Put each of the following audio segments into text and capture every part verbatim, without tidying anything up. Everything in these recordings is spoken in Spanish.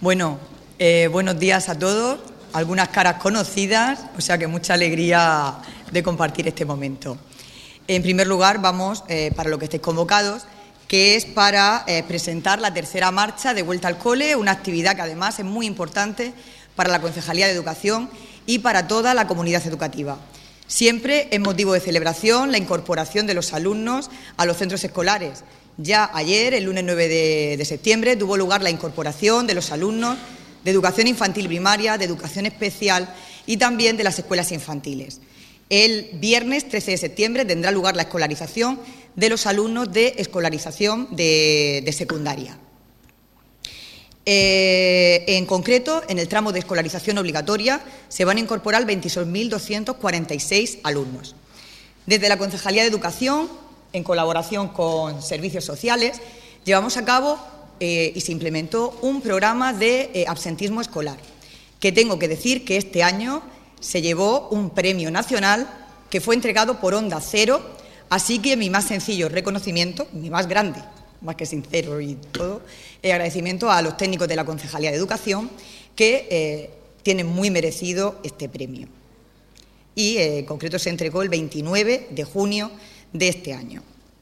Bueno, eh, buenos días a todos, algunas caras conocidas, o sea que mucha alegría de compartir este momento. En primer lugar, vamos, eh, para lo que estéis convocados, que es para eh, presentar la tercera marcha de Vuelta al Cole, una actividad que además es muy importante para la Concejalía de Educación y para toda la comunidad educativa. Siempre es motivo de celebración la incorporación de los alumnos a los centros escolares. Ya ayer, el lunes nueve de septiembre, tuvo lugar la incorporación de los alumnos de educación infantil primaria, de educación especial y también de las escuelas infantiles. El viernes trece de septiembre tendrá lugar la escolarización de los alumnos de escolarización de, de secundaria. Eh, en concreto, en el tramo de escolarización obligatoria se van a incorporar veintiséis mil doscientos cuarenta y seis alumnos. Desde la Concejalía de Educación, en colaboración con servicios sociales, llevamos a cabo eh, y se implementó un programa de eh, absentismo escolar, que tengo que decir que este año se llevó un premio nacional que fue entregado por Onda Cero, así que mi más sencillo reconocimiento, mi más grande, más que sincero y todo, el agradecimiento a los técnicos de la Concejalía de Educación que eh, tienen muy merecido este premio. Y eh, en concreto se entregó el veintinueve de junio de este año.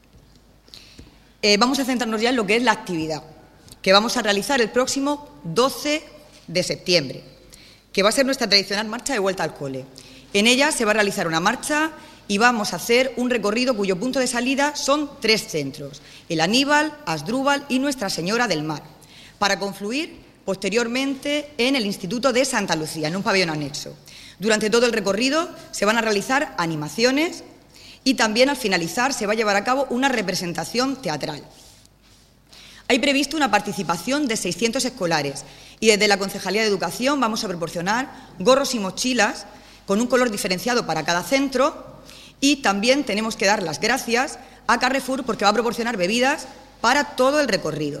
Eh, vamos a centrarnos ya en lo que es la actividad que vamos a realizar el próximo doce de septiembre, que va a ser nuestra tradicional marcha de Vuelta al Cole. En ella se va a realizar una marcha y vamos a hacer un recorrido cuyo punto de salida son tres centros, el Aníbal, Asdrúbal y Nuestra Señora del Mar, para confluir posteriormente en el Instituto de Santa Lucía, en un pabellón anexo. Durante todo el recorrido se van a realizar animaciones y también al finalizar se va a llevar a cabo una representación teatral. Hay previsto una participación de seiscientos escolares y desde la Concejalía de Educación vamos a proporcionar gorros y mochilas con un color diferenciado para cada centro y también tenemos que dar las gracias a Carrefour porque va a proporcionar bebidas para todo el recorrido.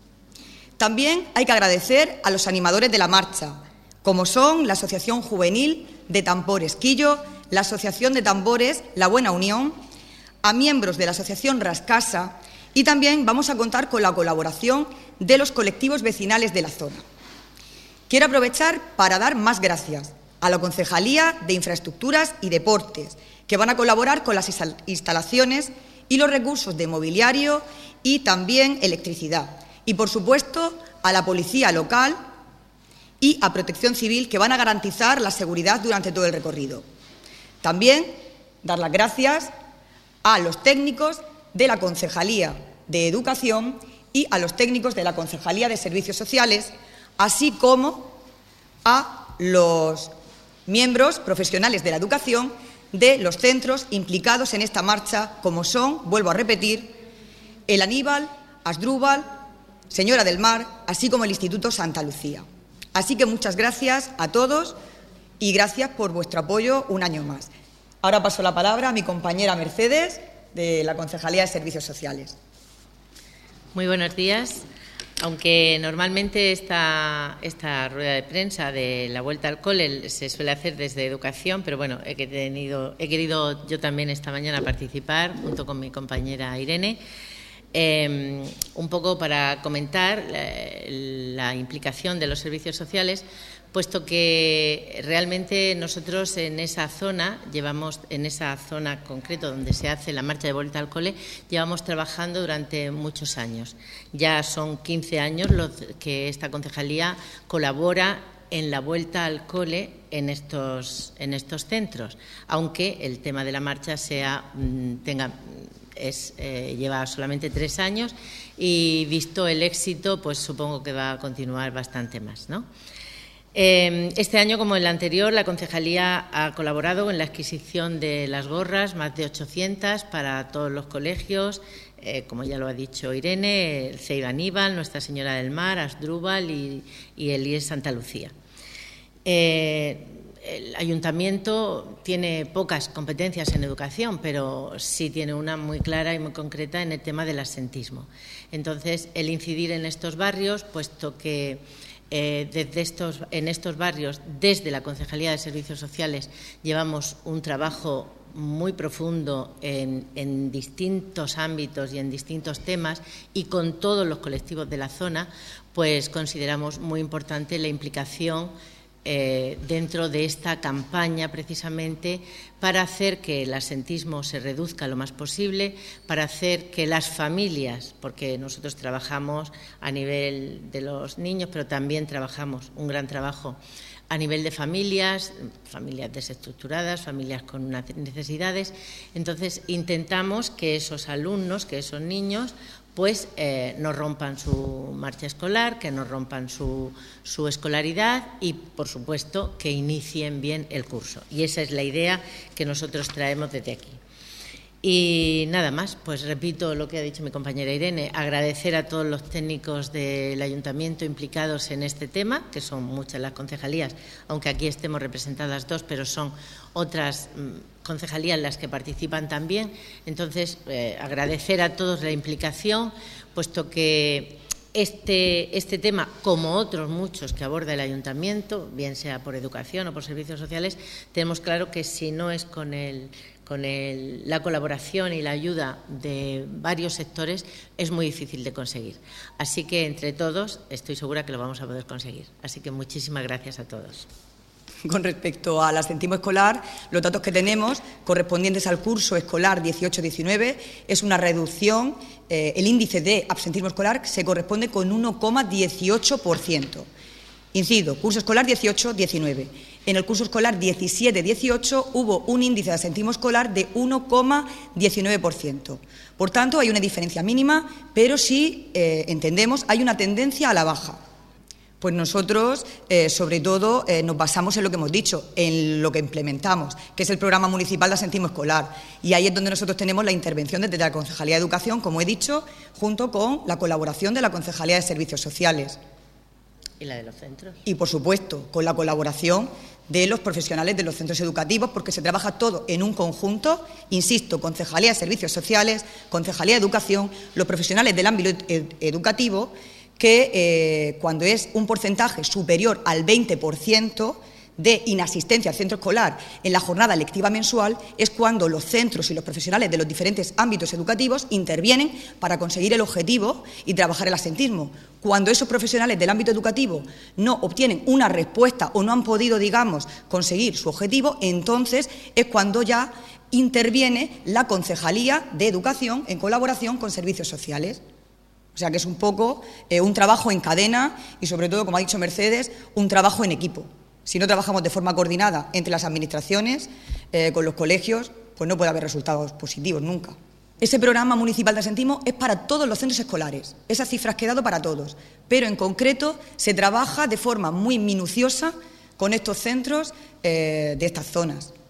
También hay que agradecer a los animadores de la marcha, como son la Asociación Juvenil de Tambores Quillo, la Asociación de Tambores La Buena Unión, a miembros de la Asociación Rascasa y también vamos a contar con la colaboración de los colectivos vecinales de la zona. Quiero aprovechar para dar más gracias a la Concejalía de Infraestructuras y Deportes, que van a colaborar con las instalaciones y los recursos de mobiliario y también electricidad. Y, por supuesto, a la Policía Local y a Protección Civil, que van a garantizar la seguridad durante todo el recorrido. También dar las gracias a los técnicos de la Concejalía de Educación y a los técnicos de la Concejalía de Servicios Sociales, así como a los miembros profesionales de la educación de los centros implicados en esta marcha, como son, vuelvo a repetir, el Aníbal, Asdrúbal, Señora del Mar, así como el Instituto Santa Lucía. Así que muchas gracias a todos y gracias por vuestro apoyo un año más. Ahora paso la palabra a mi compañera Mercedes, de la Concejalía de Servicios Sociales. Muy buenos días. Aunque normalmente esta, esta rueda de prensa de la Vuelta al Cole se suele hacer desde Educación, pero bueno, he, tenido, he querido yo también esta mañana participar junto con mi compañera Irene, eh, un poco para comentar la, la implicación de los servicios sociales, puesto que realmente nosotros en esa zona, llevamos en esa zona concreta donde se hace la marcha de Vuelta al Cole, llevamos trabajando durante muchos años. Ya son quince años los que esta concejalía colabora en la Vuelta al Cole en estos, en estos centros, aunque el tema de la marcha sea, tenga, es, eh, lleva solamente tres años y visto el éxito, pues supongo que va a continuar bastante más, ¿no? Este año, como el anterior, la Concejalía ha colaborado en la adquisición de las gorras, más de ochocientas para todos los colegios, eh, como ya lo ha dicho Irene, el C E I Aníbal, Nuestra Señora del Mar, Asdrúbal y, y el I E S Santa Lucía. Eh, el Ayuntamiento tiene pocas competencias en educación, pero sí tiene una muy clara y muy concreta en el tema del absentismo. Entonces, el incidir en estos barrios, puesto que Eh, desde estos, en estos barrios, desde la Concejalía de Servicios Sociales, llevamos un trabajo muy profundo en, en distintos ámbitos y en distintos temas y con todos los colectivos de la zona, pues consideramos muy importante la implicación Eh, dentro de esta campaña precisamente para hacer que el absentismo se reduzca lo más posible, para hacer que las familias, porque nosotros trabajamos a nivel de los niños, pero también trabajamos un gran trabajo a nivel de familias, familias desestructuradas, familias con unas necesidades. Entonces, intentamos que esos alumnos, que esos niños, pues eh, no rompan su marcha escolar, que no rompan su, su escolaridad y, por supuesto, que inicien bien el curso. Y esa es la idea que nosotros traemos desde aquí. Y nada más, pues repito lo que ha dicho mi compañera Irene, agradecer a todos los técnicos del Ayuntamiento implicados en este tema, que son muchas las concejalías, aunque aquí estemos representadas dos, pero son otras mmm, concejalías las que participan también. Entonces, eh, agradecer a todos la implicación, puesto que Este, este tema, como otros muchos que aborda el Ayuntamiento, bien sea por educación o por servicios sociales, tenemos claro que si no es con, el, con el, la colaboración y la ayuda de varios sectores, es muy difícil de conseguir. Así que, entre todos, estoy segura que lo vamos a poder conseguir. Así que muchísimas gracias a todos. Con respecto al absentismo escolar, los datos que tenemos correspondientes al curso escolar dieciocho diecinueve es una reducción, eh, el índice de absentismo escolar se corresponde con uno coma dieciocho por ciento. Incido, curso escolar dieciocho diecinueve. En el curso escolar diecisiete dieciocho hubo un índice de absentismo escolar de uno coma diecinueve por ciento. Por tanto, hay una diferencia mínima, pero sí eh, entendemos hay una tendencia a la baja. Pues nosotros, eh, sobre todo, eh, nos basamos en lo que hemos dicho, en lo que implementamos, que es el Programa Municipal de Absentismo Escolar. Y ahí es donde nosotros tenemos la intervención desde la Concejalía de Educación, como he dicho, junto con la colaboración de la Concejalía de Servicios Sociales. ¿Y la de los centros? Y, por supuesto, con la colaboración de los profesionales de los centros educativos, porque se trabaja todo en un conjunto, insisto, Concejalía de Servicios Sociales, Concejalía de Educación, los profesionales del ámbito ed- educativo, que eh, cuando es un porcentaje superior al veinte por ciento de inasistencia al centro escolar en la jornada lectiva mensual, es cuando los centros y los profesionales de los diferentes ámbitos educativos intervienen para conseguir el objetivo y trabajar el absentismo. Cuando esos profesionales del ámbito educativo no obtienen una respuesta o no han podido, digamos, conseguir su objetivo, entonces es cuando ya interviene la Concejalía de Educación en colaboración con Servicios Sociales. O sea que es un poco eh, un trabajo en cadena y, sobre todo, como ha dicho Mercedes, un trabajo en equipo. Si no trabajamos de forma coordinada entre las administraciones, eh, con los colegios, pues no puede haber resultados positivos nunca. Ese programa municipal de absentismo es para todos los centros escolares. Esas cifras que he dado para todos. Pero, en concreto, se trabaja de forma muy minuciosa con estos centros eh, de estas zonas.